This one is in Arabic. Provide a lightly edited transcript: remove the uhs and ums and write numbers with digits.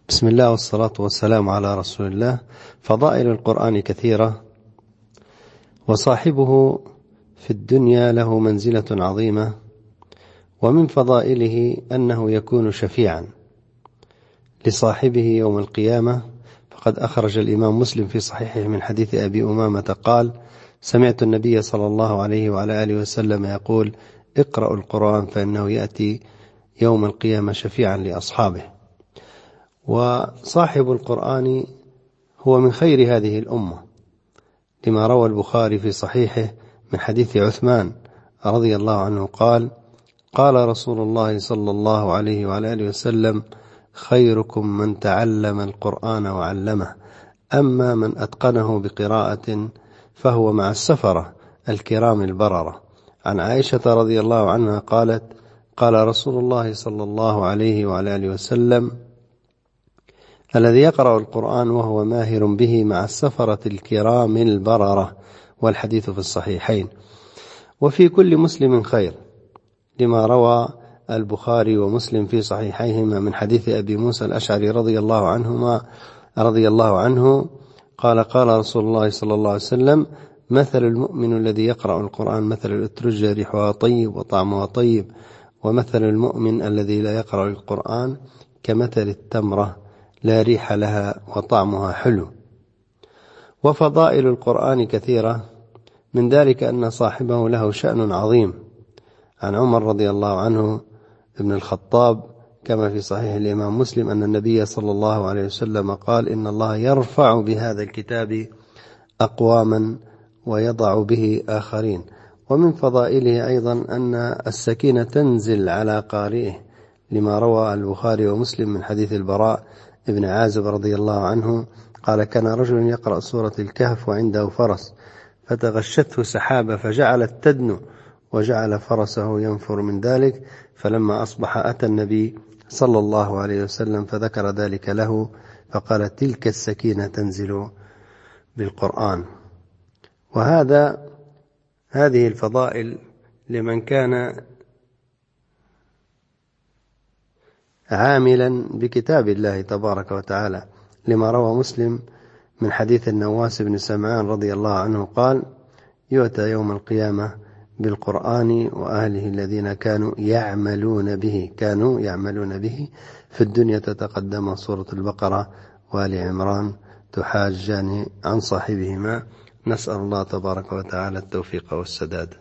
بسم الله والصلاة والسلام على رسول الله. فضائل القرآن كثيرة، وصاحبه في الدنيا له منزلة عظيمة، ومن فضائله أنه يكون شفيعا لصاحبه يوم القيامة. فقد أخرج الإمام مسلم في صحيحه من حديث أبي أمامة قال: سمعت النبي صلى الله عليه وعلى آله وسلم يقول: اقرأوا القرآن فإنه يأتي يوم القيامة شفيعا لأصحابه. وصاحب القرآن هو من خير هذه الأمة، لما روى البخاري في صحيحه من حديث عثمان رضي الله عنه قال: قال رسول الله صلى الله عليه وعلى آله وسلم: خيركم من تعلم القرآن وعلمه، أما من أتقنه بقراءة فهو مع السفرة الكرام البررة. عن عائشة رضي الله عنها قالت: قال رسول الله صلى الله عليه وعلى آله وسلم: الذي يقرأ القرآن وهو ماهر به مع السفرة الكرام البررة. والحديث في الصحيحين. وفي كل مسلم خير، لما روى البخاري ومسلم في صحيحيهما من حديث أبي موسى الأشعري رضي الله عنه قال: قال رسول الله صلى الله عليه وسلم: مثل المؤمن الذي يقرأ القرآن مثل الأترجة، ريحها طيب وطعمها طيب، ومثل المؤمن الذي لا يقرأ القرآن كمثل التمرة لا ريح لها وطعمها حلو. وفضائل القرآن كثيرة، من ذلك أن صاحبه له شأن عظيم. عن عمر رضي الله عنه ابن الخطاب كما في صحيح الإمام مسلم أن النبي صلى الله عليه وسلم قال: إن الله يرفع بهذا الكتاب أقواما ويضع به آخرين. ومن فضائله أيضا أن السكينة تنزل على قارئه، لما روى البخاري ومسلم من حديث البراء ابن عازب رضي الله عنه قال: كان رجل يقرأ سورة الكهف وعنده فرس، فتغشته سحابة فجعلت تدنو، وجعل فرسه ينفر من ذلك. فلما أصبح أتى النبي صلى الله عليه وسلم فذكر ذلك له، فقال: تلك السكينة تنزل بالقرآن. هذه الفضائل لمن كان عاملا بكتاب الله تبارك وتعالى، لما روى مسلم من حديث النواس بن سمعان رضي الله عنه قال: يؤتى يوم القيامة بالقرآن وأهله الذين كانوا يعملون به في الدنيا، تتقدم سورة البقرة وآل عمران تحاجان عن صاحبهما. نسأل الله تبارك وتعالى التوفيق والسداد.